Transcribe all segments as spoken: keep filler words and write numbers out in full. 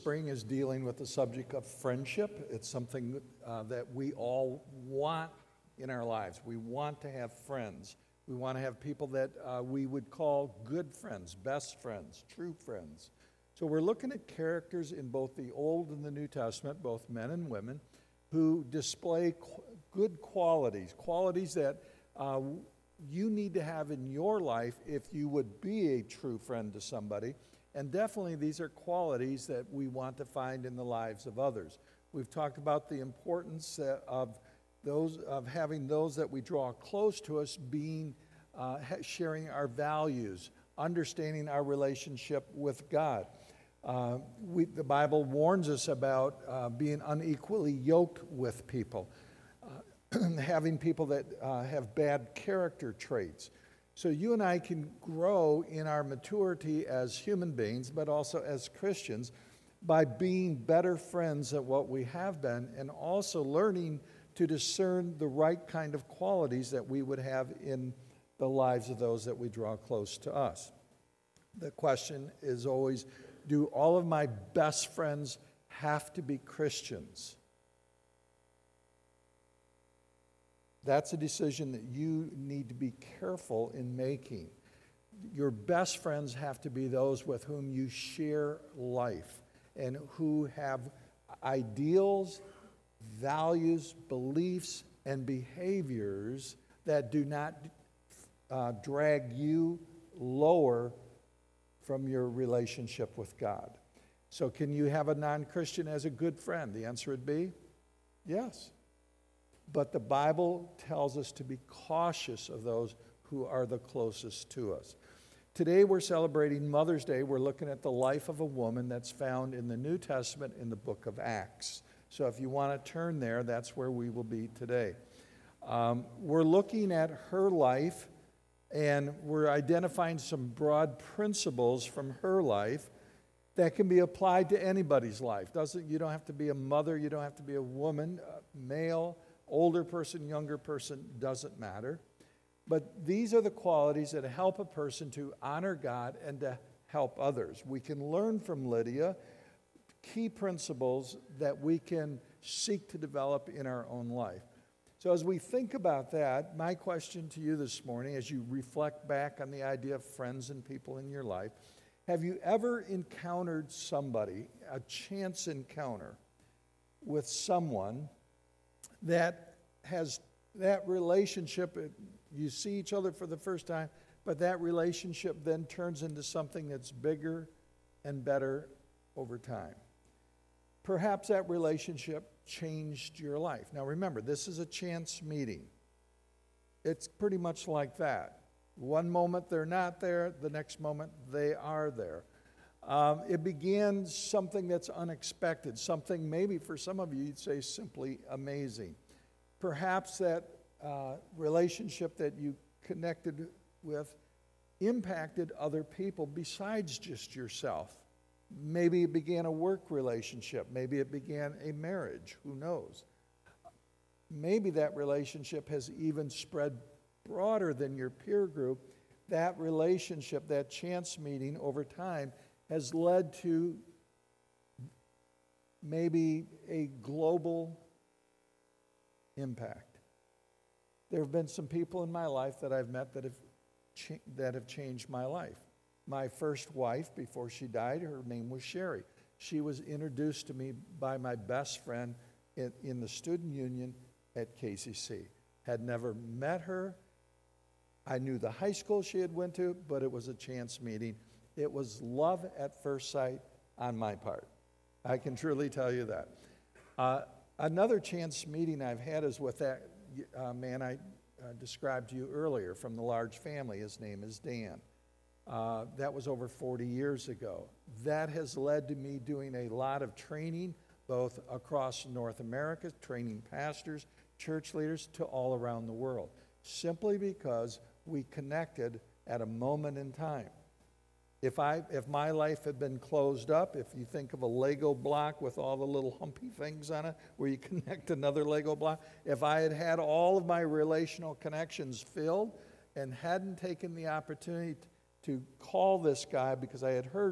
Spring is dealing with the subject of friendship. It's something uh, that we all want in our lives. We want to have friends. We want to have people that uh, we would call good friends, best friends, true friends. So we're looking at characters in both the Old and the New Testament, both men and women, who display qu- good qualities, qualities that uh, you need to have in your life if you would be a true friend to somebody. And definitely these are qualities that we want to find in the lives of others. We've talked about the importance uh, of those of having those that we draw close to us being uh, sharing our values, understanding our relationship with God. Uh, we, the Bible warns us about uh, being unequally yoked with people, uh, having people that uh, have bad character traits. So you and I can grow in our maturity as human beings, but also as Christians, by being better friends at what we have been, and also learning to discern the right kind of qualities that we would have in the lives of those that we draw close to us. The question is always, do all of my best friends have to be Christians? That's a decision that you need to be careful in making. Your best friends have to be those with whom you share life and who have ideals, values, beliefs, and behaviors that do not uh, drag you lower from your relationship with God. So can you have a non-Christian as a good friend? The answer would be yes. But the Bible tells us to be cautious of those who are the closest to us. Today we're celebrating Mother's Day. We're looking at the life of a woman that's found in the New Testament in the book of Acts. So if you want to turn there, that's where we will be today. Um, we're looking at her life, and we're identifying some broad principles from her life that can be applied to anybody's life. Doesn't, you don't have to be a mother, you don't have to be a woman, a male, older person, younger person, doesn't matter. But these are the qualities that help a person to honor God and to help others. We can learn from Lydia key principles that we can seek to develop in our own life. So as we think about that, my question to you this morning, as you reflect back on the idea of friends and people in your life, have you ever encountered somebody, a chance encounter with someone that has that relationship, you see each other for the first time, but that relationship then turns into something that's bigger and better over time? Perhaps that relationship changed your life. Now remember, this is a chance meeting. It's pretty much like that. One moment they're not there, the next moment they are there. Um, it began something that's unexpected, something maybe for some of you you'd say simply amazing. Perhaps that uh, relationship that you connected with impacted other people besides just yourself. Maybe it began a work relationship. Maybe it began a marriage. Who knows? Maybe that relationship has even spread broader than your peer group. That relationship, that chance meeting over time has led to maybe a global impact. There have been some people in my life that I've met that have cha- that have changed my life. My first wife, before she died, her name was Sherry. She was introduced to me by my best friend in, in the student union at K C C. Had never met her. I knew the high school she had went to, but it was a chance meeting. It was love at first sight on my part. I can truly tell you that. Uh, another chance meeting I've had is with that uh, man I uh, described to you earlier from the large family. His name is Dan. Uh, that was over forty years ago. That has led to me doing a lot of training, both across North America, training pastors, church leaders, to all around the world, simply because we connected at a moment in time. If I, if my life had been closed up, if you think of a Lego block with all the little humpy things on it where you connect another Lego block, if I had had all of my relational connections filled and hadn't taken the opportunity to call this guy because I had heard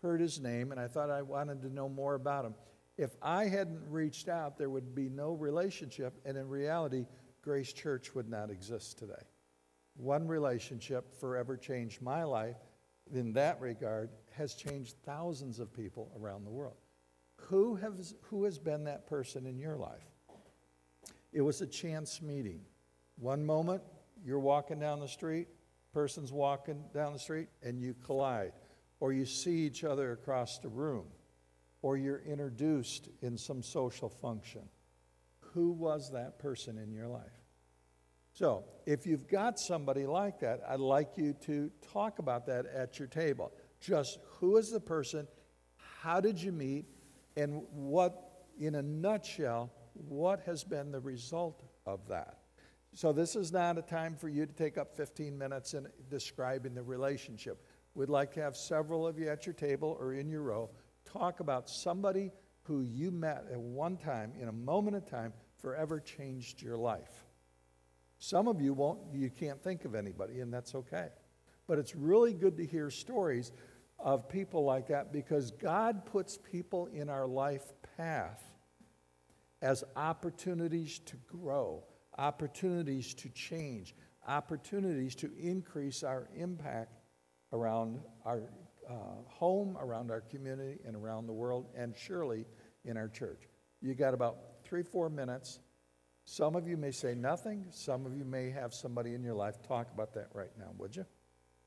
heard his name, and I thought I wanted to know more about him. If I hadn't reached out, there would be no relationship, and in reality, Grace Church would not exist today. One relationship forever changed my life. In that regard, has changed thousands of people around the world. Who has, who has been that person in your life? It was a chance meeting. One moment, you're walking down the street, person's walking down the street, and you collide. Or you see each other across the room. Or you're introduced in some social function. Who was that person in your life? So, if you've got somebody like that, I'd like you to talk about that at your table. Just who is the person, how did you meet, and what, in a nutshell, what has been the result of that? So this is not a time for you to take up fifteen minutes in describing the relationship. We'd like to have several of you at your table or in your row talk about somebody who you met at one time, in a moment of time, forever changed your life. Some of you won't, you can't think of anybody, and that's okay. But it's really good to hear stories of people like that, because God puts people in our life path as opportunities to grow, opportunities to change, opportunities to increase our impact around our uh, home, around our community, and around the world, and surely in our church. You got about three, four minutes. Some of you may say nothing. Some of you may have somebody in your life. Talk about that right now, would you?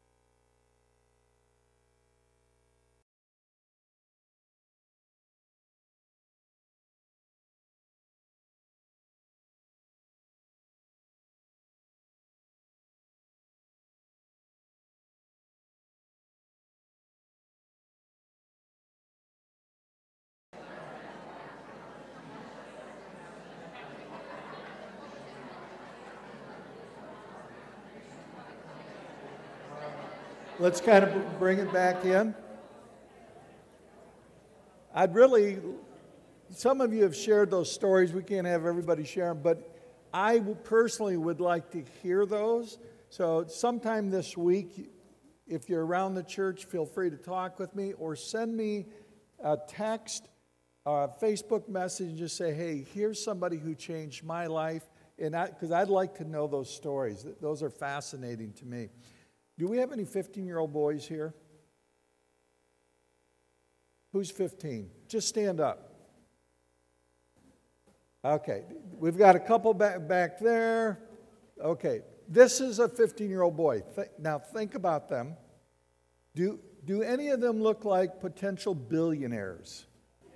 Let's kind of bring it back in. I'd really, some of you have shared those stories. We can't have everybody share them, but I personally would like to hear those. So sometime this week, if you're around the church, feel free to talk with me or send me a text, a Facebook message, and just say, hey, here's somebody who changed my life. And I, because I'd like to know those stories. Those are fascinating to me. Do we have any fifteen-year-old boys here? Who's fifteen? Just stand up. Okay, we've got a couple back, back there. Okay, this is a fifteen-year-old boy. Th- now think about them. Do, do any of them look like potential billionaires?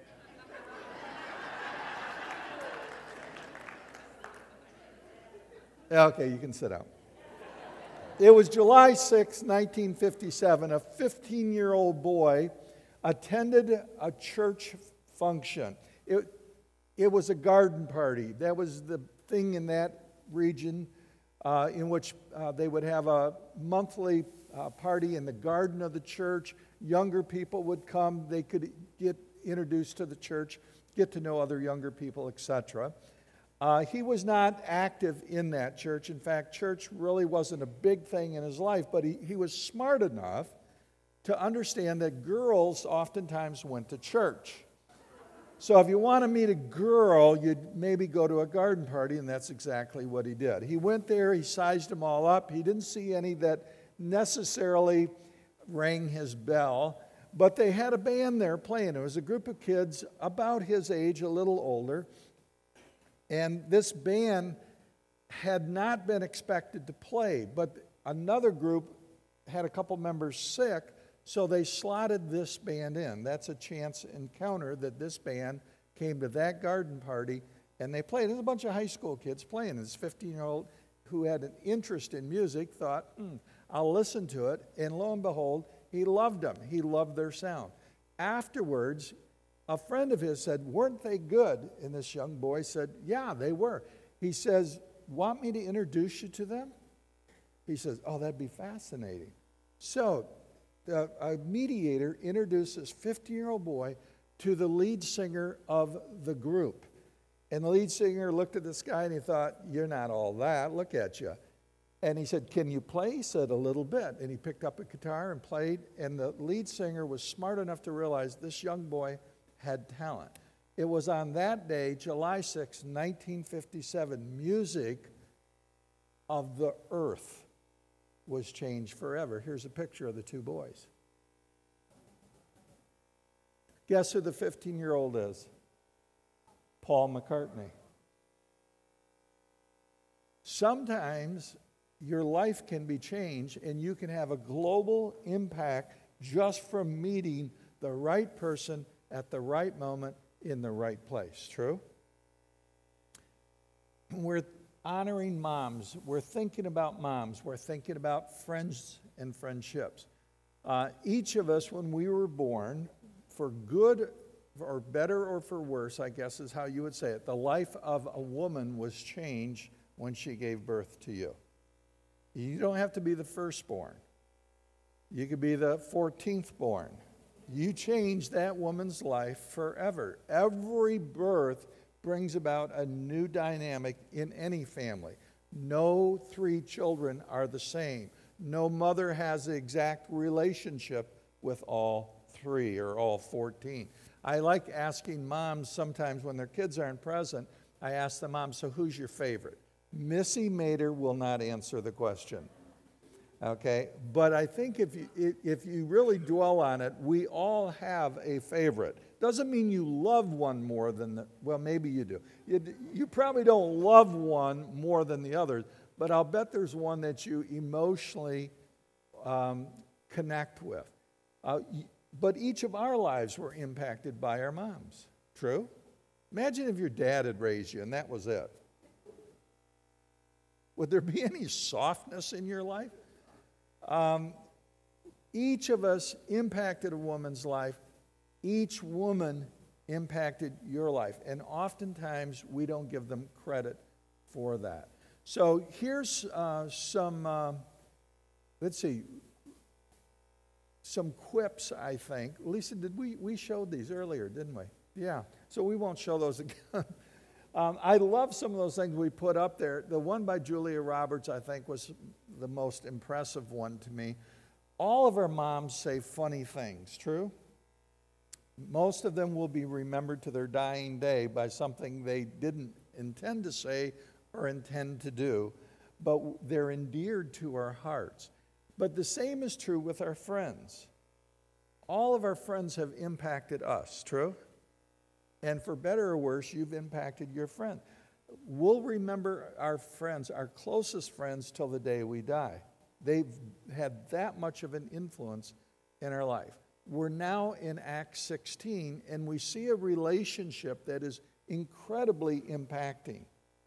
Okay, you can sit down. It was July sixth, nineteen fifty-seven. A fifteen-year-old boy attended a church function. It, it was a garden party. That was the thing in that region uh, in which uh, they would have a monthly uh, party in the garden of the church. Younger people would come. They could get introduced to the church, get to know other younger people, et cetera. Uh, he was not active in that church. In fact, church really wasn't a big thing in his life, but he, he was smart enough to understand that girls oftentimes went to church. So if you want to meet a girl, you'd maybe go to a garden party, and that's exactly what he did. He went there, he sized them all up. He didn't see any that necessarily rang his bell, but they had a band there playing. It was a group of kids about his age, a little older. And this band had not been expected to play, but another group had a couple members sick, so they slotted this band in. That's a chance encounter that this band came to that garden party, and they played. There's a bunch of high school kids playing. This fifteen-year-old who had an interest in music thought, hmm, I'll listen to it, and lo and behold, he loved them. He loved their sound. Afterwards, a friend of his said, weren't they good? And this young boy said, yeah, they were. He says, want me to introduce you to them? He says, oh, that'd be fascinating. So the, a mediator introduced this fifteen-year-old boy to the lead singer of the group. And the lead singer looked at this guy and he thought, you're not all that. Look at you. And he said, can you play? He said, a little bit. And he picked up a guitar and played, and the lead singer was smart enough to realize this young boy had talent. It was on that day, July sixth, nineteen fifty-seven, music of the earth was changed forever. Here's a picture of the two boys. Guess who the fifteen-year-old is? Paul McCartney. Sometimes your life can be changed and you can have a global impact just from meeting the right person at the right moment in the right place. True? We're honoring moms. We're thinking about moms. We're thinking about friends and friendships. Uh, each of us, when we were born, for good or better or for worse, I guess is how you would say it, the life of a woman was changed when she gave birth to you. You don't have to be the firstborn. You could be the fourteenth born. You change that woman's life forever. Every birth brings about a new dynamic in any family. No three children are the same. No mother has the exact relationship with all three or all fourteen. I like asking moms sometimes when their kids aren't present, I ask the mom, so who's your favorite? Missy Mater will not answer the question. Okay, but I think if you, if you really dwell on it, we all have a favorite. Doesn't mean you love one more than the, well, maybe you do. You, you probably don't love one more than the others, but I'll bet there's one that you emotionally um, connect with. Uh, but each of our lives were impacted by our moms. True? Imagine if your dad had raised you and that was it. Would there be any softness in your life? Um, each of us impacted a woman's life. Each woman impacted your life. And oftentimes, we don't give them credit for that. So here's uh, some, uh, let's see, some quips, I think. Lisa, did we, we showed these earlier, didn't we? Yeah. So we won't show those again. Um, I love some of those things we put up there. The one by Julia Roberts, I think, was the most impressive one to me. All of our moms say funny things, true? Most of them will be remembered to their dying day by something they didn't intend to say or intend to do, but they're endeared to our hearts. But the same is true with our friends. All of our friends have impacted us, true? And for better or worse, you've impacted your friend. We'll remember our friends, our closest friends, till the day we die. They've had that much of an influence in our life. We're now in Acts sixteen, and we see a relationship that is incredibly impacting.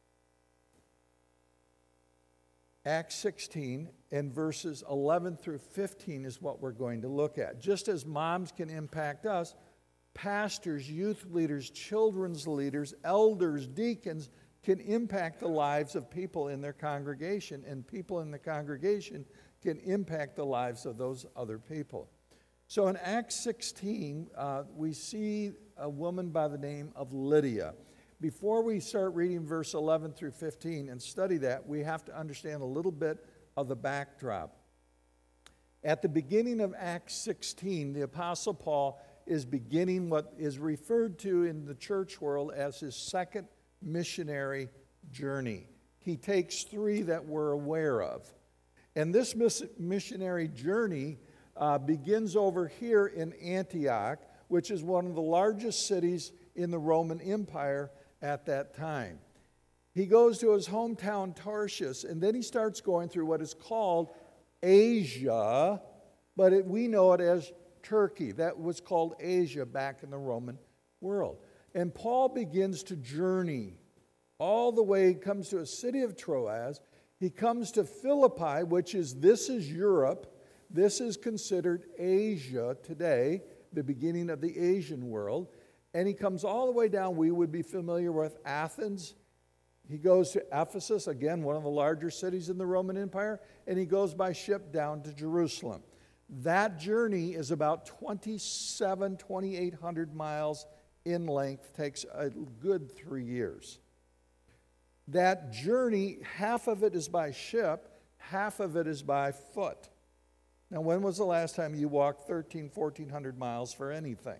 Acts sixteen and verses eleven through fifteen is what we're going to look at. Just as moms can impact us, pastors, youth leaders, children's leaders, elders, deacons can impact the lives of people in their congregation, and people in the congregation can impact the lives of those other people. So in Acts sixteen, uh, we see a woman by the name of Lydia. Before we start reading verse eleven through fifteen and study that, we have to understand a little bit of the backdrop. At the beginning of Acts sixteen, the Apostle Paul is beginning what is referred to in the church world as his second missionary journey. He takes three that we're aware of. And this missionary journey uh, begins over here in Antioch, which is one of the largest cities in the Roman Empire at that time. He goes to his hometown Tarshish, and then he starts going through what is called Asia, but it, we know it as Turkey. That was called Asia back in the Roman world. And Paul begins to journey all the way. He comes to a city of Troas. He comes to Philippi, which is, this is Europe. This is considered Asia today, the beginning of the Asian world. And he comes all the way down. We would be familiar with Athens. He goes to Ephesus, again, one of the larger cities in the Roman Empire. And he goes by ship down to Jerusalem. That journey is about twenty-seven, twenty-eight hundred miles in length, takes a good three years. That journey, half of it is by ship, half of it is by foot. Now, when was the last time you walked thirteen, fourteen hundred miles for anything?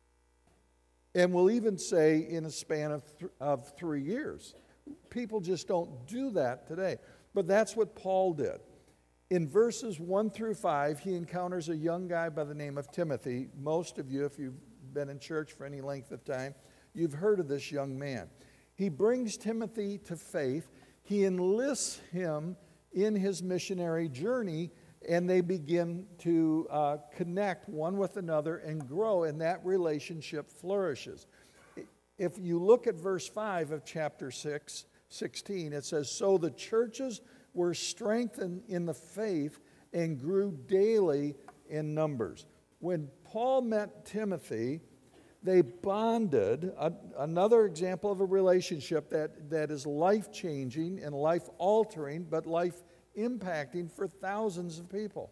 And we'll even say in a span of, th- of three years. People just don't do that today. But that's what Paul did. In verses one through five, he encounters a young guy by the name of Timothy. Most of you, if you've been in church for any length of time, you've heard of this young man. He brings Timothy to faith. He enlists him in his missionary journey, and they begin to uh, connect one with another and grow, and that relationship flourishes. If you look at verse five of chapter six, sixteen, it says, "So the churches were strengthened in the faith and grew daily in numbers." When Paul met Timothy, they bonded, a, another example of a relationship that, that is life-changing and life-altering, but life-impacting for thousands of people.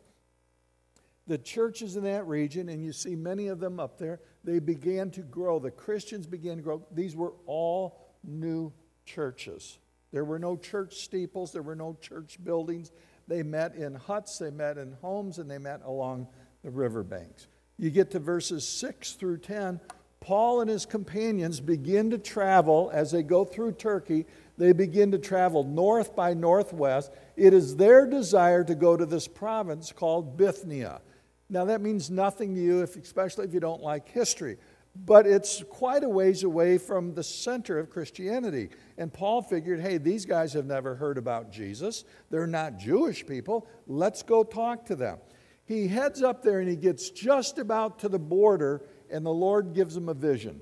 The churches in that region, and you see many of them up there, they began to grow. The Christians began to grow. These were all new churches. There were no church steeples. There were no church buildings. They met in huts, they met in homes, and they met along the riverbanks. You get to verses six through ten, Paul and his companions begin to travel as they go through Turkey. They begin to travel north by northwest. It is their desire to go to this province called Bithynia. Now that means nothing to you, if, especially if you don't like history. But it's quite a ways away from the center of Christianity. And Paul figured, hey, these guys have never heard about Jesus. They're not Jewish people. Let's go talk to them. He heads up there and he gets just about to the border, and the Lord gives him a vision.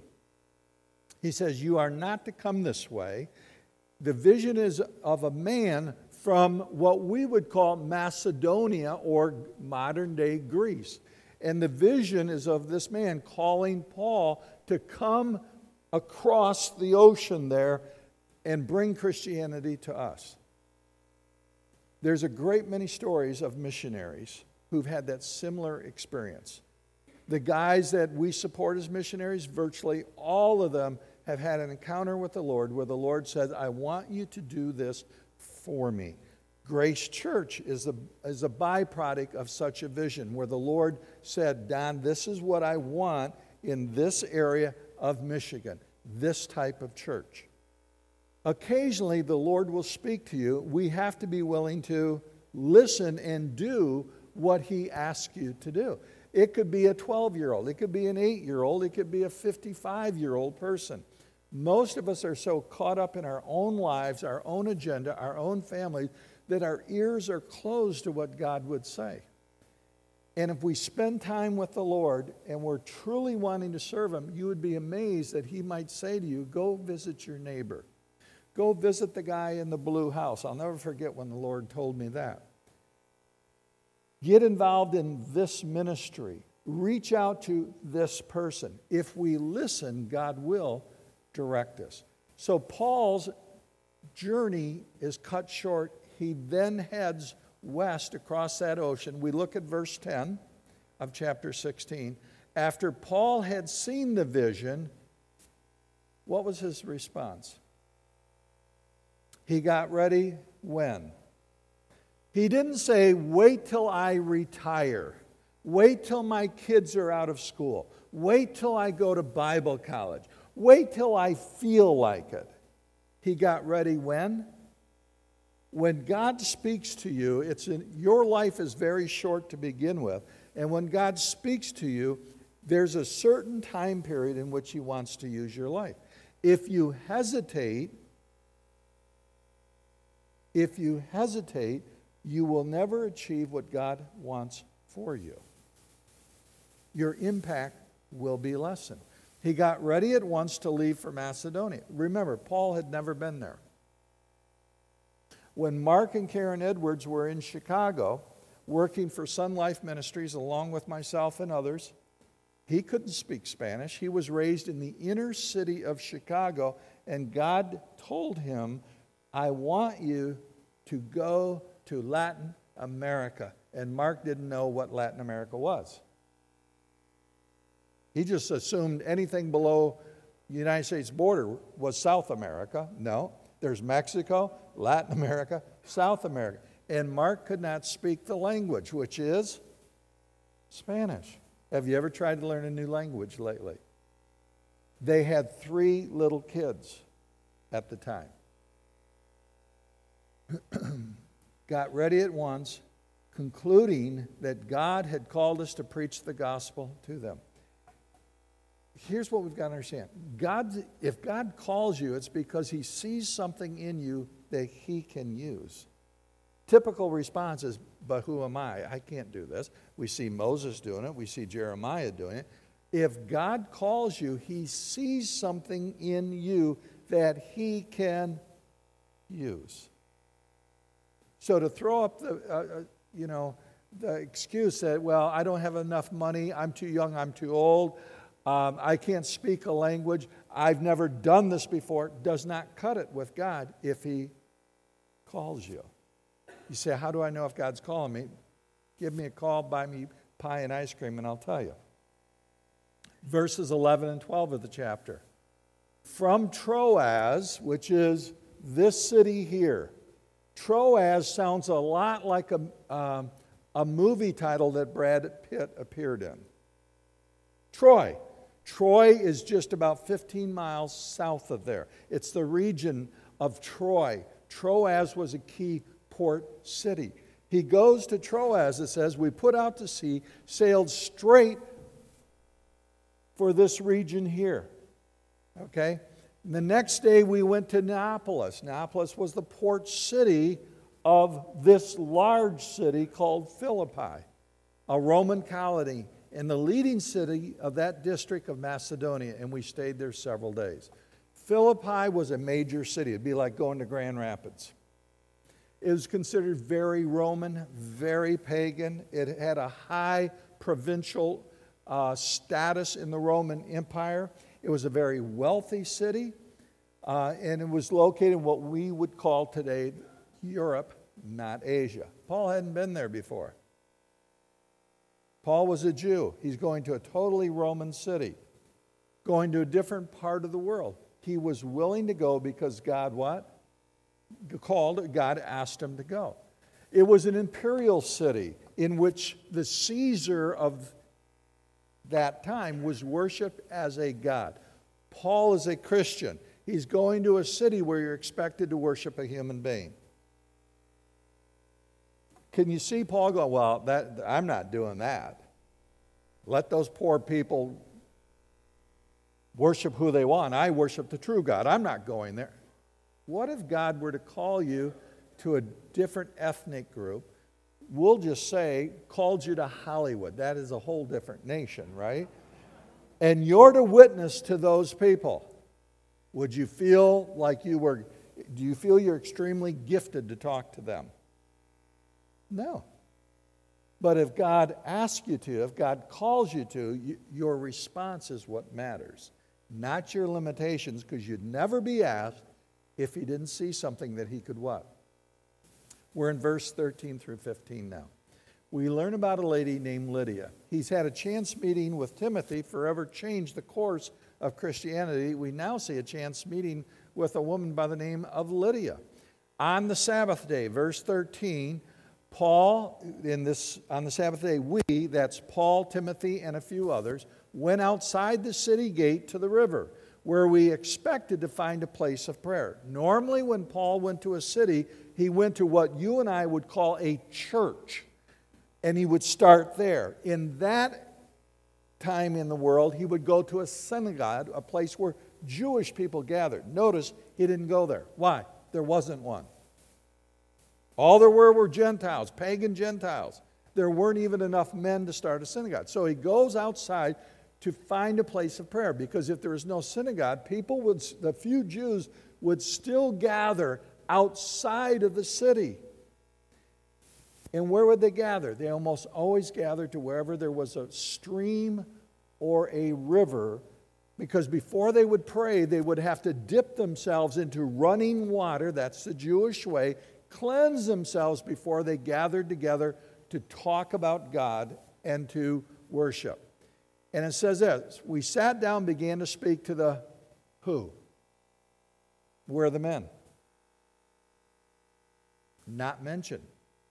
He says, "You are not to come this way." The vision is of a man from what we would call Macedonia or modern-day Greece. And the vision is of this man calling Paul to come across the ocean there and bring Christianity to us. There's a great many stories of missionaries who've had that similar experience. The guys that we support as missionaries, virtually all of them have had an encounter with the Lord where the Lord said, "I want you to do this for me." Grace Church is a, is a byproduct of such a vision where the Lord said, "Don, this is what I want in this area of Michigan, this type of church." Occasionally, the Lord will speak to you. We have to be willing to listen and do what He asks you to do. It could be a twelve-year-old. It could be an eight-year-old. It could be a fifty-five-year-old person. Most of us are so caught up in our own lives, our own agenda, our own families, that our ears are closed to what God would say. And if we spend time with the Lord and we're truly wanting to serve Him, you would be amazed that He might say to you, "Go visit your neighbor. Go visit the guy in the blue house." I'll never forget when the Lord told me that. Get involved in this ministry. Reach out to this person. If we listen, God will direct us. So Paul's journey is cut short. He then heads west across that ocean. We look at verse ten of chapter sixteen. After Paul had seen the vision, what was his response? He got ready when? He didn't say, "Wait till I retire. Wait till my kids are out of school. Wait till I go to Bible college. Wait till I feel like it." He got ready when? When God speaks to you, it's in, your life is very short to begin with. And when God speaks to you, there's a certain time period in which He wants to use your life. If you hesitate, if you hesitate, you will never achieve what God wants for you. Your impact will be lessened. He got ready at once to leave for Macedonia. Remember, Paul had never been there. When Mark and Karen Edwards were in Chicago, working for Sun Life Ministries along with myself and others, he couldn't speak Spanish. He was raised in the inner city of Chicago, and God told him, "I want you to go to Latin America." And Mark didn't know what Latin America was. He just assumed anything below the United States border was South America. No, there's Mexico, Latin America, South America. And Mark could not speak the language, which is Spanish. Have you ever tried to learn a new language lately? They had three little kids at the time. Got ready at once, concluding that God had called us to preach the gospel to them. Here's what we've got to understand. God, if God calls you, it's because He sees something in you that He can use. Typical response is, but who am I? I can't do this. We see Moses doing it. We see Jeremiah doing it. If God calls you, He sees something in you that He can use. So to throw up the, uh, uh, you know, the excuse that, well, I don't have enough money, I'm too young, I'm too old, um, I can't speak a language, I've never done this before, does not cut it with God if He calls you. You say, how do I know if God's calling me? Give me a call, buy me pie and ice cream, and I'll tell you. Verses eleven and twelve of the chapter. From Troas, which is this city here. Troas sounds a lot like a, um, a movie title that Brad Pitt appeared in. Troy. Troy is just about fifteen miles south of there. It's the region of Troy. Troas was a key port city. He goes to Troas, it says, we put out to sea, sailed straight for this region here. Okay? And the next day we went to Neapolis. Neapolis was the port city of this large city called Philippi, a Roman colony, and the leading city of that district of Macedonia, and we stayed there several days. Philippi was a major city. It'd be like going to Grand Rapids. It was considered very Roman, very pagan. It had a high provincial uh, status in the Roman Empire. It was a very wealthy city, uh, and it was located in what we would call today Europe, not Asia. Paul hadn't been there before. Paul was a Jew. He's going to a totally Roman city, going to a different part of the world. He was willing to go because God what? Called, God asked him to go. It was an imperial city in which the Caesar of that time was worshipped as a god. Paul is a Christian. He's going to a city where you're expected to worship a human being. Can you see Paul go, well, that, I'm not doing that. Let those poor people worship who they want. I worship the true God. I'm not going there. What if God were to call you to a different ethnic group? We'll just say, called you to Hollywood. That is a whole different nation, right? And you're to witness to those people. Would you feel like you were, do you feel you're extremely gifted to talk to them? No. But if God asks you to, if God calls you to, you, your response is what matters. Not your limitations, because you'd never be asked if He didn't see something that He could what? We're in verse thirteen through fifteen now. We learn about a lady named Lydia. He's had a chance meeting with Timothy, forever changed the course of Christianity. We now see a chance meeting with a woman by the name of Lydia. On the Sabbath day, verse thirteen, Paul, in this, on the Sabbath day, we, that's Paul, Timothy, and a few others, went outside the city gate to the river, where we expected to find a place of prayer. Normally when Paul went to a city, he went to what you and I would call a church, and he would start there. In that time in the world, he would go to a synagogue, a place where Jewish people gathered. Notice he didn't go there. Why? There wasn't one. All there were were Gentiles, pagan Gentiles. There weren't even enough men to start a synagogue. So he goes outside to find a place of prayer, because if there was no synagogue, people would, the few Jews would still gather outside of the city. And where would they gather? They almost always gathered to wherever there was a stream or a river, because before they would pray, they would have to dip themselves into running water. That's the Jewish way. Cleanse themselves before they gathered together to talk about God and to worship. And it says this, we sat down and began to speak to the who? Where are the men? Not mentioned.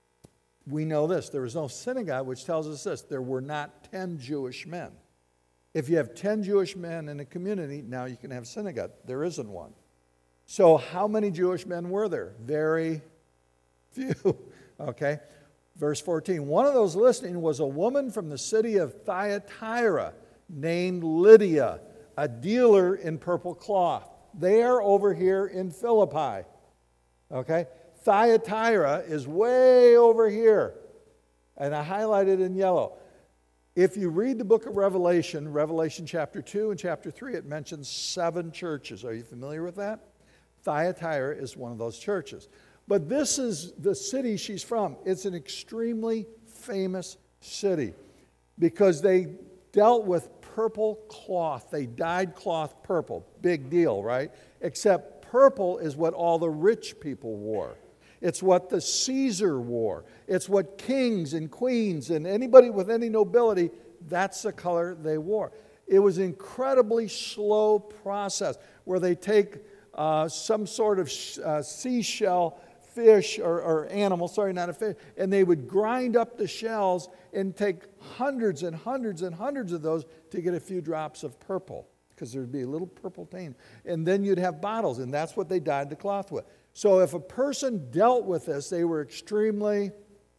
we know this. There was no synagogue, which tells us this. There were not ten Jewish men. If you have ten Jewish men in a community, now you can have synagogue. There isn't one. So how many Jewish men were there? Very few. Okay. Verse fourteen. One of those listening was a woman from the city of Thyatira named Lydia, a dealer in purple cloth. They are over here in Philippi. Okay. Thyatira is way over here. And I highlighted in yellow. If you read the book of Revelation, Revelation chapter two and chapter three, it mentions seven churches. Are you familiar with that? Thyatira is one of those churches. But this is the city she's from. It's an extremely famous city because they dealt with purple cloth. They dyed cloth purple. Big deal, right? Except purple is what all the rich people wore. It's what the Caesar wore. It's what kings and queens and anybody with any nobility, that's the color they wore. It was an incredibly slow process where they take uh, some sort of sh- uh, seashell fish or, or animal, sorry, not a fish, and they would grind up the shells and take hundreds and hundreds and hundreds of those to get a few drops of purple because there'd be a little purple stain. And then you'd have bottles, and that's what they dyed the cloth with. So if a person dealt with this, they were extremely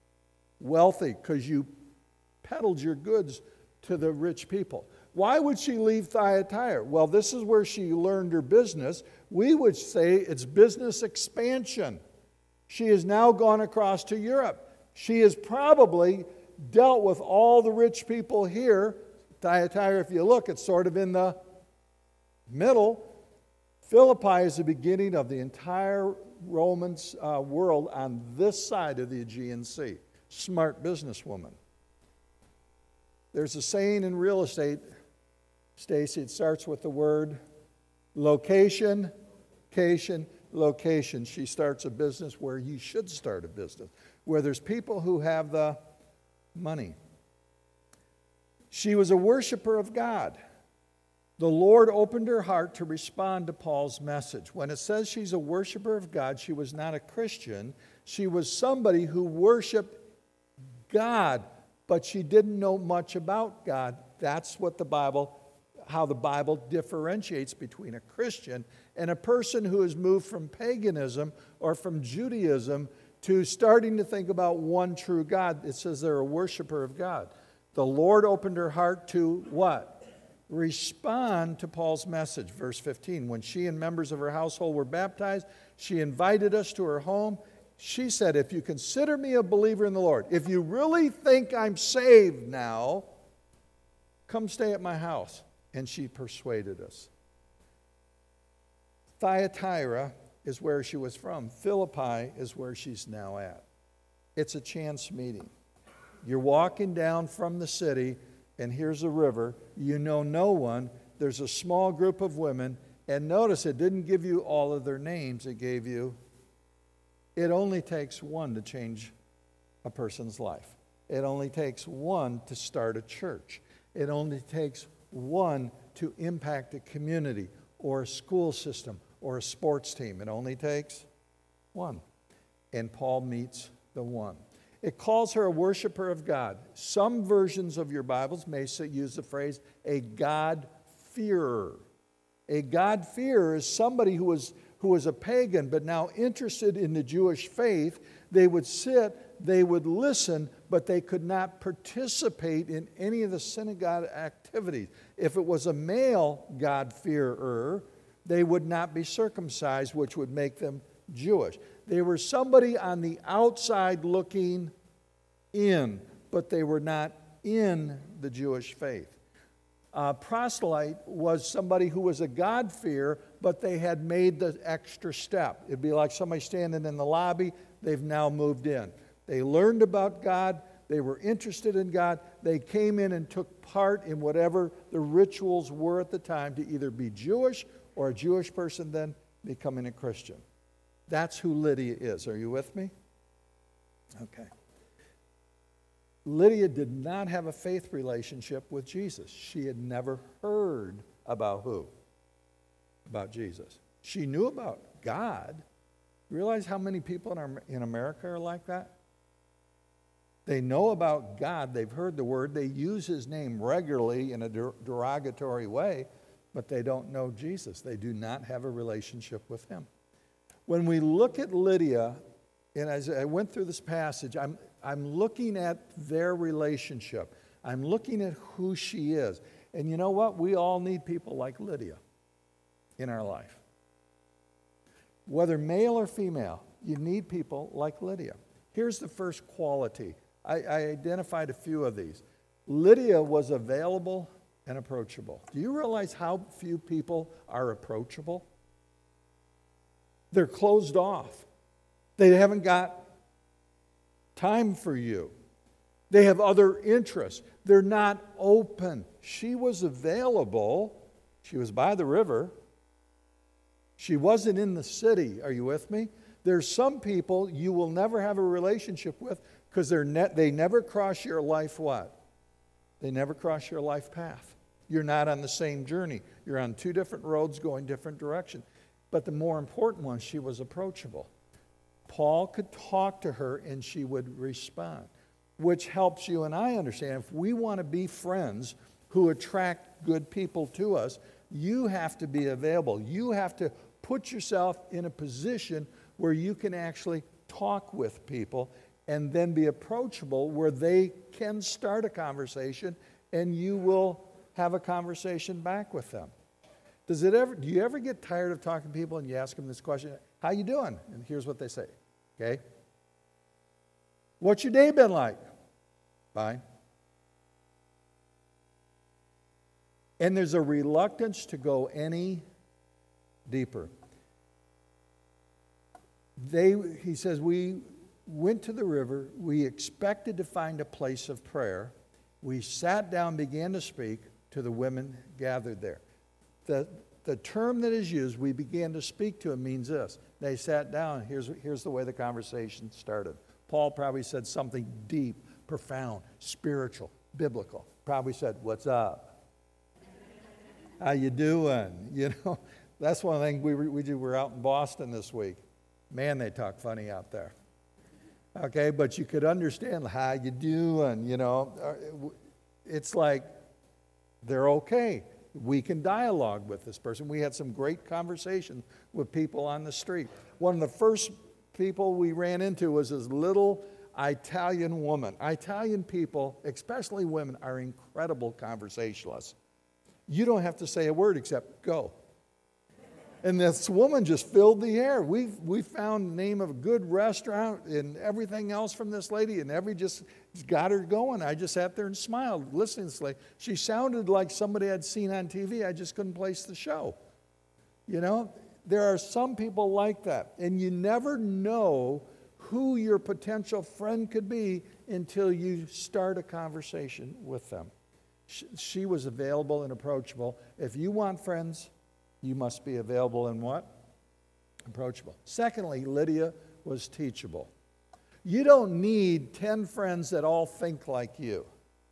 wealthy because you peddled your goods to the rich people. Why would she leave Thyatira? Well, this is where she learned her business. We would say it's business expansion. She has now gone across to Europe. She has probably dealt with all the rich people here. Thyatira, if you look, it's sort of in the middle. Philippi is the beginning of the entire Roman uh, world on this side of the Aegean Sea. Smart businesswoman. There's a saying in real estate, Stacy, it starts with the word location, location, location. She starts a business where you should start a business, where there's people who have the money. She was a worshiper of God. The Lord opened her heart to respond to Paul's message. When it says she's a worshiper of God, she was not a Christian. She was somebody who worshiped God, but she didn't know much about God. That's what the Bible, how the Bible differentiates between a Christian and a person who has moved from paganism or from Judaism to starting to think about one true God. It says they're a worshiper of God. The Lord opened her heart to what? Respond to Paul's message. Verse fifteen, when she and members of her household were baptized, she invited us to her home. She said, if you consider me a believer in the Lord, if you really think I'm saved now, come stay at my house. And she persuaded us. Thyatira is where she was from. Philippi is where she's now at. It's a chance meeting. You're walking down from the city, and here's a river. You know no one. There's a small group of women. And notice it didn't give you all of their names. It gave you, it only takes one to change a person's life. It only takes one to start a church. It only takes one to impact a community or a school system or a sports team. It only takes one. And Paul meets the one. It calls her a worshiper of God. Some versions of your Bibles may use the phrase a God-fearer. A God-fearer is somebody who was, who was a pagan but now interested in the Jewish faith. They would sit, they would listen, but they could not participate in any of the synagogue activities. If it was a male God-fearer, they would not be circumcised, which would make them Jewish. They were somebody on the outside looking in, but they were not in the Jewish faith. Uh, proselyte was somebody who was a God-fearer, but they had made the extra step. It'd be like somebody standing in the lobby. They've now moved in. They learned about God. They were interested in God. They came in and took part in whatever the rituals were at the time to either be Jewish or a Jewish person then becoming a Christian. That's who Lydia is. Are you with me? Okay. Lydia did not have a faith relationship with Jesus. She had never heard about who? About Jesus. She knew about God. Realize how many people in, our, in America are like that? They know about God. They've heard the word. They use his name regularly in a derogatory way, but they don't know Jesus. They do not have a relationship with him. When we look at Lydia, and as I went through this passage, I'm, I'm looking at their relationship. I'm looking at who she is. And you know what? We all need people like Lydia in our life. Whether male or female, you need people like Lydia. Here's the first quality. I, I identified a few of these. Lydia was available and approachable. Do you realize how few people are approachable? They're closed off. They haven't got time for you. They have other interests. They're not open. She was available. She was by the river. She wasn't in the city. Are you with me? There's some people you will never have a relationship with because they're ne- they never cross your life what? They never cross your life path. You're not on the same journey. You're on two different roads going different directions. But the more important one, she was approachable. Paul could talk to her and she would respond, which helps you and I understand. If we want to be friends who attract good people to us, you have to be available. You have to put yourself in a position where you can actually talk with people and then be approachable where they can start a conversation and you will have a conversation back with them. Does it ever, do you ever get tired of talking to people and you ask them this question, how you doing? And here's what they say, okay? What's your day been like? Fine. And there's a reluctance to go any deeper. They, he says, we went to the river. We expected to find a place of prayer. We sat down, began to speak to the women gathered there. The, the term that is used, we began to speak to them, means this. They sat down. Here's, here's the way the conversation started. Paul probably said something deep, profound, spiritual, biblical. Probably said, what's up? How you doing? You know, that's one thing we, we do. We're out in Boston this week. Man, they talk funny out there. Okay, but you could understand how you doing, you know. It's like they're okay. We can dialogue with this person. We had some great conversations with people on the street. One of the first people we ran into was this little Italian woman. Italian people, especially women, are incredible conversationalists. You don't have to say a word except go. And this woman just filled the air. We we found the name of a good restaurant and everything else from this lady, and every just got her going. I just sat there and smiled listening to this lady. She sounded like somebody I'd seen on T V. I just couldn't place the show. You know, there are some people like that, and you never know who your potential friend could be until you start a conversation with them. She, she was available and approachable. If you want friends, you must be available and what? Approachable. Secondly, Lydia was teachable. You don't need ten friends that all think like you.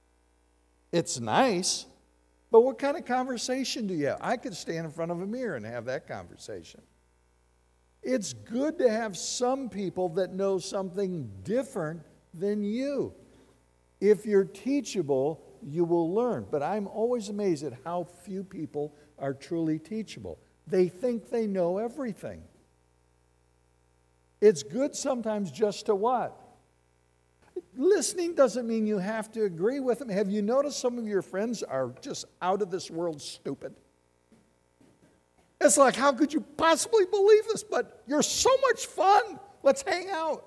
It's nice, but what kind of conversation do you have? I could stand in front of a mirror and have that conversation. It's good to have some people that know something different than you. If you're teachable, you will learn. But I'm always amazed at how few people are truly teachable. They think they know everything. It's good sometimes just to what? Listening doesn't mean you have to agree with them. Have you noticed some of your friends are just out of this world stupid? It's like, how could you possibly believe this? But you're so much fun. Let's hang out.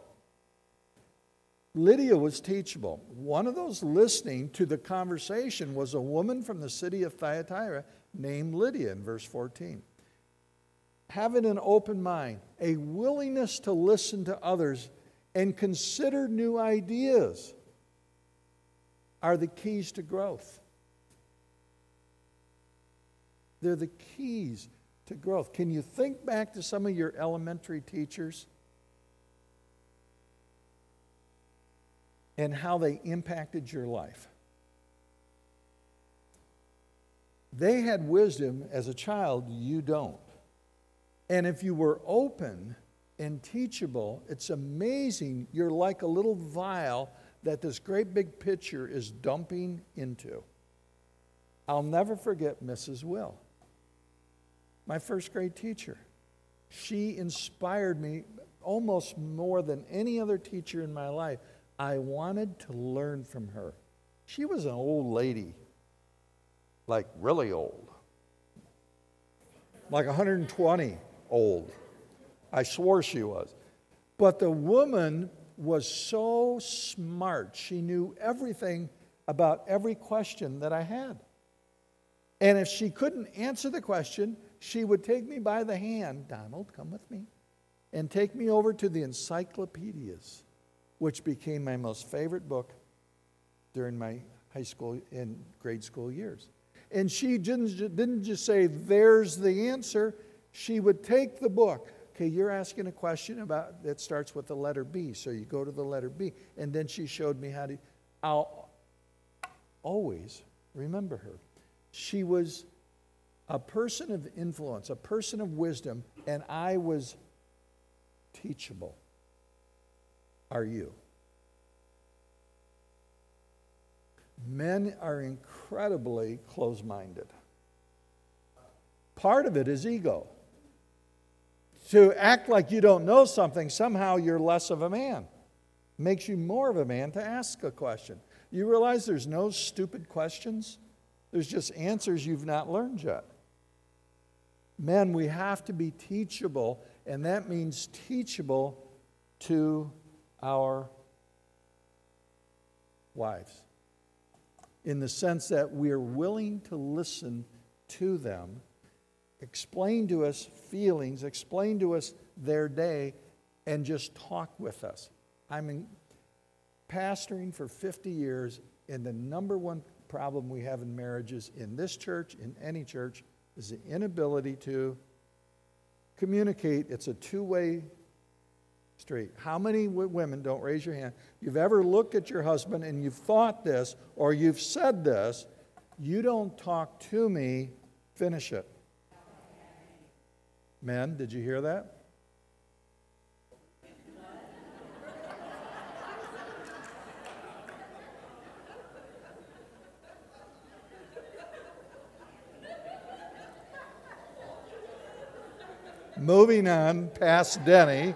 Lydia was teachable. One of those listening to the conversation was a woman from the city of Thyatira named Lydia in verse fourteen. Having an open mind, a willingness to listen to others and consider new ideas are the keys to growth. They're the keys to growth. Can you think back to some of your elementary teachers and how they impacted your life? They had wisdom as a child, you don't. And if you were open and teachable, it's amazing. You're like a little vial that this great big picture is dumping into. I'll never forget Missus Will, my first grade teacher. She inspired me almost more than any other teacher in my life. I wanted to learn from her. She was an old lady, like really old, like one hundred twenty old. I swore she was. But the woman was so smart. She knew everything about every question that I had. And if she couldn't answer the question, she would take me by the hand, Donald, come with me, and take me over to the encyclopedias, which became my most favorite book during my high school and grade school years. And she didn't, didn't just say, there's the answer. She would take the book. Okay, you're asking a question about that starts with the letter B, so you go to the letter B. And then she showed me how to, I'll always remember her. She was a person of influence, a person of wisdom, and I was teachable. Are you? Men are incredibly close-minded. Part of it is ego. To act like you don't know something, somehow you're less of a man. Makes you more of a man to ask a question. You realize there's no stupid questions? There's just answers you've not learned yet. Men, we have to be teachable, and that means teachable to our wives. In the sense that we're willing to listen to them, explain to us feelings, explain to us their day, and just talk with us. I'm in pastoring for fifty years, and the number one problem we have in marriages in this church, in any church, is the inability to communicate. It's a two-way street. How many w- women, don't raise your hand, you've ever looked at your husband and you've thought this, or you've said this, you don't talk to me, finish it. Men, did you hear that? Moving on past Denny.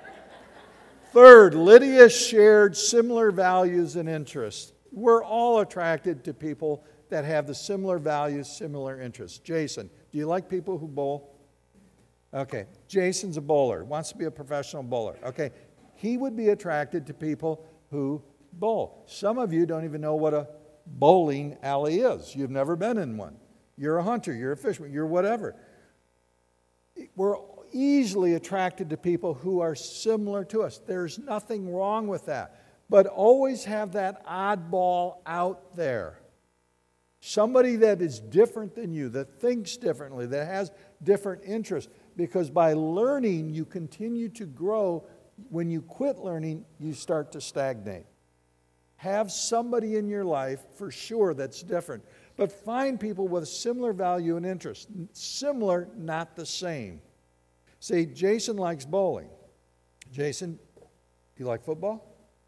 Third, Lydia shared similar values and interests. We're all attracted to people that have the similar values, similar interests. Jason, do you like people who bowl? Okay, Jason's a bowler, wants to be a professional bowler. Okay, he would be attracted to people who bowl. Some of you don't even know what a bowling alley is. You've never been in one. You're a hunter, you're a fisherman, you're whatever. We're easily attracted to people who are similar to us. There's nothing wrong with that. But always have that oddball out there. Somebody that is different than you, that thinks differently, that has different interests. Because by learning, you continue to grow. When you quit learning, you start to stagnate. Have somebody in your life, for sure, that's different. But find people with similar value and interest. Similar, not the same. See, Jason likes bowling. Jason, do you like football?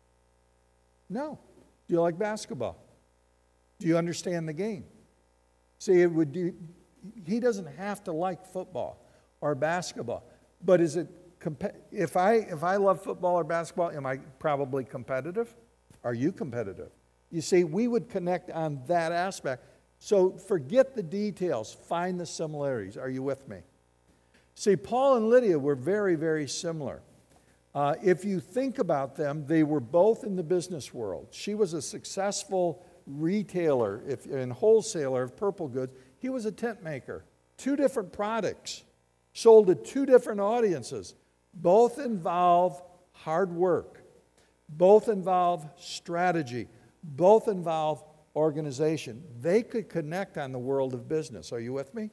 No. Do you like basketball? Do you understand the game? See, it would do, he doesn't have to like football or basketball. But is it if I if I love football or basketball, am I probably competitive? Are you competitive? You see, we would connect on that aspect. So forget the details. Find the similarities. Are you with me? See, Paul and Lydia were very, very similar. Uh, if you think about them, they were both in the business world. She was a successful retailer if, and wholesaler of purple goods. He was a tent maker. Two different products, sold to two different audiences. Both involve hard work. Both involve strategy. Both involve organization. They could connect on the world of business. Are you with me?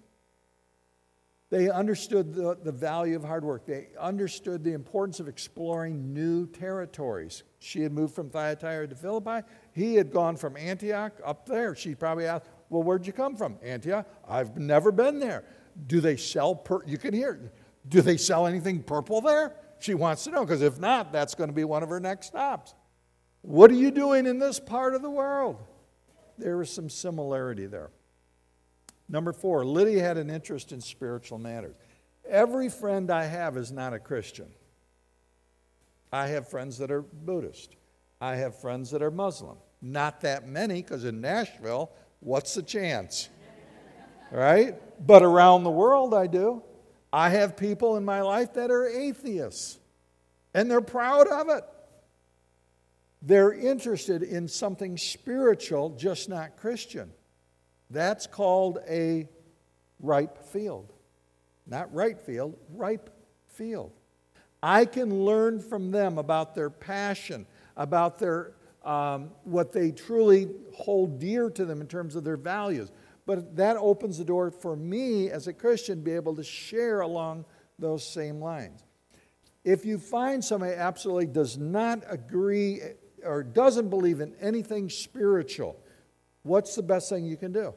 They understood the, the value of hard work. They understood the importance of exploring new territories. She had moved from Thyatira to Philippi. He had gone from Antioch up there. She probably asked, well, where'd you come from? Antioch. I've never been there. Do they sell, pur- you can hear, do they sell anything purple there? She wants to know, because if not, that's going to be one of her next stops. What are you doing in this part of the world? There was some similarity there. Number four, Lydia had an interest in spiritual matters. Every friend I have is not a Christian. I have friends that are Buddhist. I have friends that are Muslim. Not that many, because in Nashville, what's the chance? Right? But around the world, I do. I have people in my life that are atheists, and they're proud of it. They're interested in something spiritual, just not Christian. That's called a ripe field. Not right field, ripe field. I can learn from them about their passion, about their um, what they truly hold dear to them in terms of their values. But that opens the door for me as a Christian to be able to share along those same lines. If you find somebody absolutely does not agree or doesn't believe in anything spiritual, what's the best thing you can do?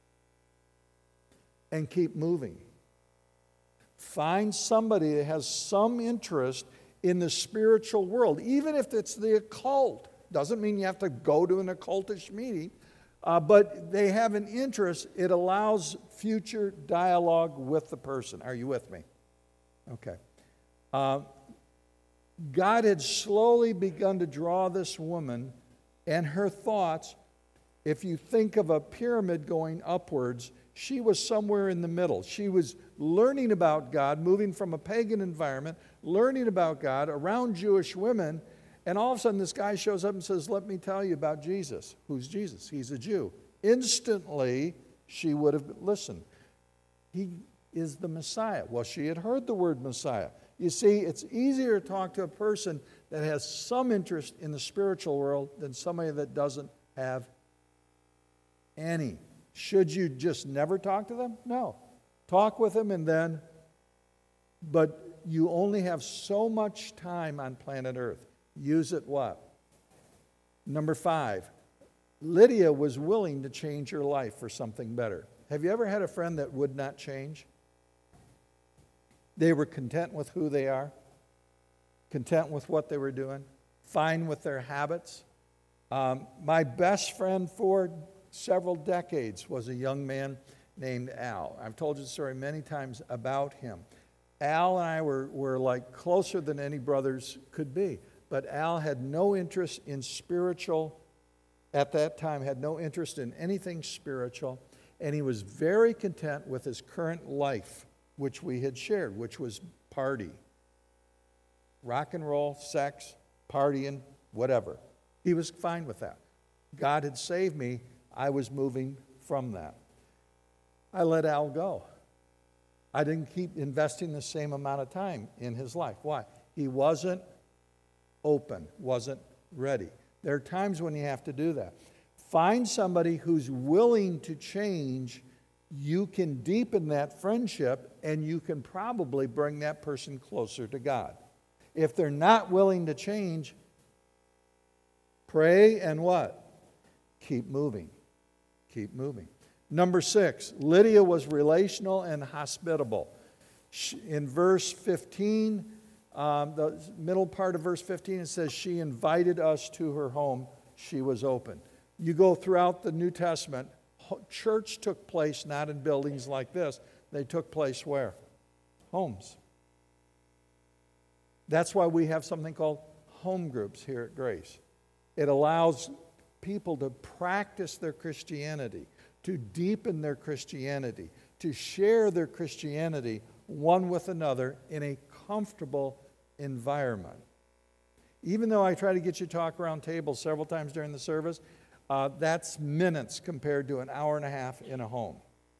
And keep moving. Find somebody that has some interest in the spiritual world, even if it's the occult. Doesn't mean you have to go to an occultish meeting, uh, but they have an interest. It allows future dialogue with the person. Are you with me? Okay. Uh, God had slowly begun to draw this woman and her thoughts. If you think of a pyramid going upwards, she was somewhere in the middle. She was learning about God, moving from a pagan environment, learning about God around Jewish women, and all of a sudden this guy shows up and says, let me tell you about Jesus. Who's Jesus? He's a Jew. Instantly, she would have listened. He is the Messiah. Well, she had heard the word Messiah. You see, it's easier to talk to a person that has some interest in the spiritual world than somebody that doesn't have any. Should you just never talk to them? No. Talk with them and then, but you only have so much time on planet Earth. Use it what? Number five, Lydia was willing to change her life for something better. Have you ever had a friend that would not change? They were content with who they are, content with what they were doing, fine with their habits. Um, my best friend for several decades was a young man named Al. I've told you the story many times about him. Al and I were, were like closer than any brothers could be. But Al had no interest in spiritual, at that time, had no interest in anything spiritual. And he was very content with his current life, which we had shared, which was party. Rock and roll, sex, partying, whatever. He was fine with that. God had saved me. I was moving from that. I let Al go. I didn't keep investing the same amount of time in his life. Why? He wasn't open, wasn't ready. There are times when you have to do that. Find somebody who's willing to change. You can deepen that friendship, and you can probably bring that person closer to God. If they're not willing to change, pray and what? Keep moving. Keep moving. Number six, Lydia was relational and hospitable. In verse fifteen, um, the middle part of verse fifteen, it says, she invited us to her home. She was open. You go throughout the New Testament, church took place not in buildings like this. They took place where? Homes. That's why we have something called home groups here at Grace. It allows people to practice their Christianity, to deepen their Christianity, to share their Christianity one with another in a comfortable environment. Even though I try to get you to talk around tables several times during the service, uh, that's minutes compared to an hour and a half in a home.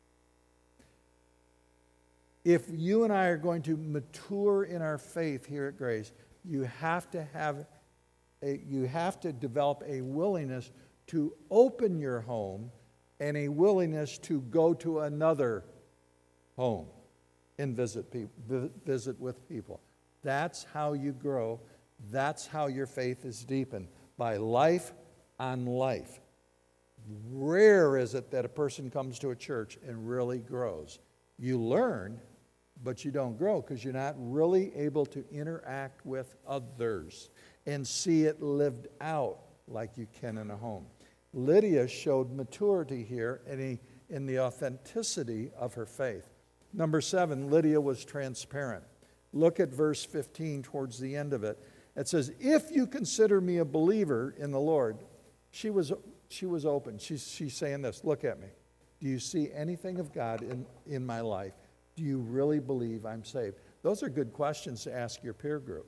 If you and I are going to mature in our faith here at Grace, you have to have a, you have to develop a willingness to open your home and a willingness to go to another home and visit people, visit with people. That's how you grow. That's how your faith is deepened, by life on life. Rare is it that a person comes to a church and really grows. You learn, but you don't grow because you're not really able to interact with others and see it lived out like you can in a home. Lydia showed maturity here in, a, in the authenticity of her faith. Number seven, Lydia was transparent. Look at verse fifteen towards the end of it. It says, if you consider me a believer in the Lord, she was, she was open. She's, she's saying this, look at me. Do you see anything of God in, in my life? Do you really believe I'm saved? Those are good questions to ask your peer group.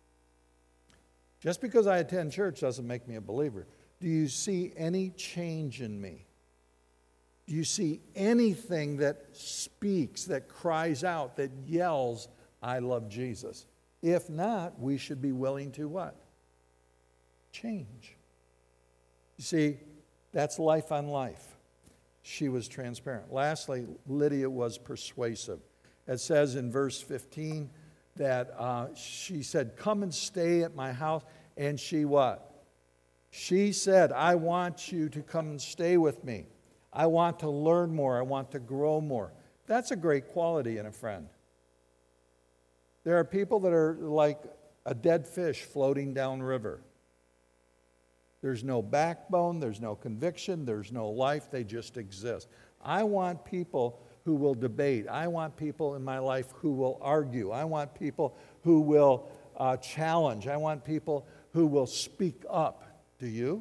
Just because I attend church doesn't make me a believer. Do you see any change in me? Do you see anything that speaks, that cries out, that yells, I love Jesus? If not, we should be willing to what? Change. You see, that's life on life. She was transparent. Lastly, Lydia was persuasive. It says in verse fifteen that uh, she said, come and stay at my house. And she what? She said, I want you to come and stay with me. I want to learn more. I want to grow more. That's a great quality in a friend. There are people that are like a dead fish floating downriver. There's no backbone, there's no conviction, there's no life, they just exist. I want people who will debate. I want people in my life who will argue. I want people who will uh, challenge. I want people who will speak up. Do you?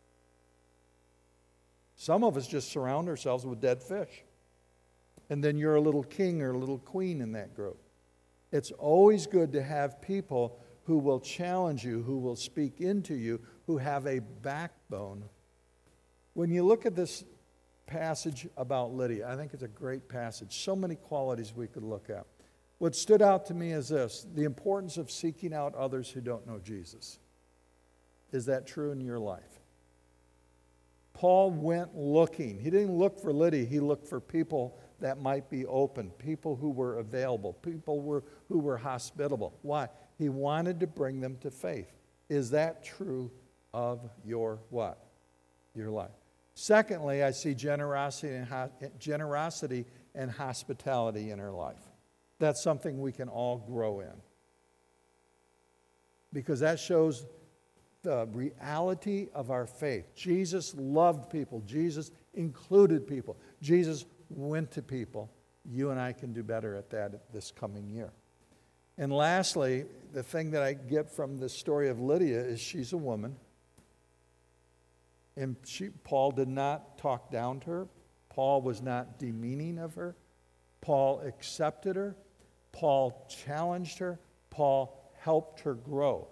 Some of us just surround ourselves with dead fish. And then you're a little king or a little queen in that group. It's always good to have people who will challenge you, who will speak into you, who have a backbone. When you look at this passage about Lydia, I think it's a great passage. So many qualities we could look at. What stood out to me is this, the importance of seeking out others who don't know Jesus. Is that true in your life? Paul went looking. He didn't look for Lydia. He looked for people that might be open, people who were available, people were, who were hospitable. Why? He wanted to bring them to faith. Is that true of your what? Your life. Secondly, I see generosity and, ho- generosity and hospitality in our life. That's something we can all grow in. Because that shows the reality of our faith. Jesus loved people. Jesus included people. Jesus went to people. You and I can do better at that this coming year. And lastly, the thing that I get from the story of Lydia is she's a woman. And she, Paul did not talk down to her. Paul was not demeaning of her. Paul accepted her. Paul challenged her. Paul helped her grow.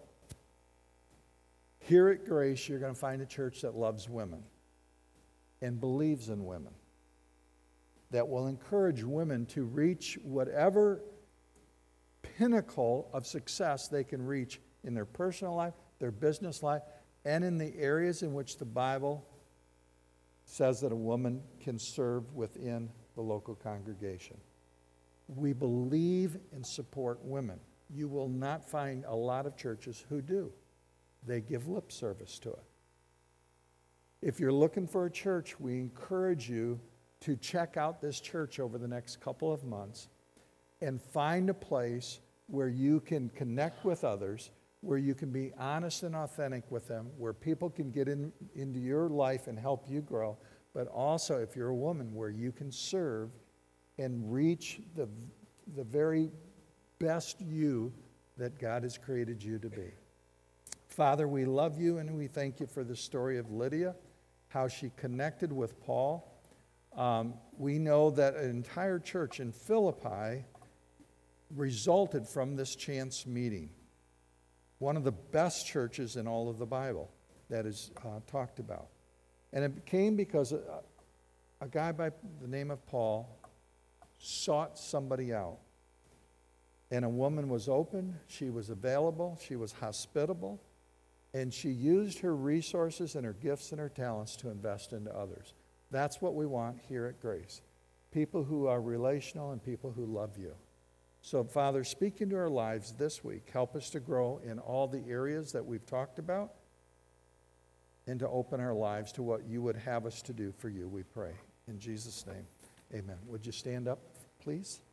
Here at Grace, you're going to find a church that loves women and believes in women, that will encourage women to reach whatever pinnacle of success they can reach in their personal life, their business life, and in the areas in which the Bible says that a woman can serve within the local congregation. We believe and support women. You will not find a lot of churches who do. They give lip service to it. If you're looking for a church, we encourage you to check out this church over the next couple of months and find a place where you can connect with others, where you can be honest and authentic with them, where people can get in, into your life and help you grow, but also, if you're a woman, where you can serve and reach the, the very best you that God has created you to be. Father, we love you and we thank you for the story of Lydia, how she connected with Paul. Um, we know that an entire church in Philippi resulted from this chance meeting. One of the best churches in all of the Bible that is uh, talked about. And it came because a, a guy by the name of Paul sought somebody out. And a woman was open, she was available, she was hospitable, and she used her resources and her gifts and her talents to invest into others. That's what we want here at Grace. People who are relational and people who love you. So, Father, speak into our lives this week. Help us to grow in all the areas that we've talked about and to open our lives to what you would have us to do for you, we pray. In Jesus' name, amen. Would you stand up, please?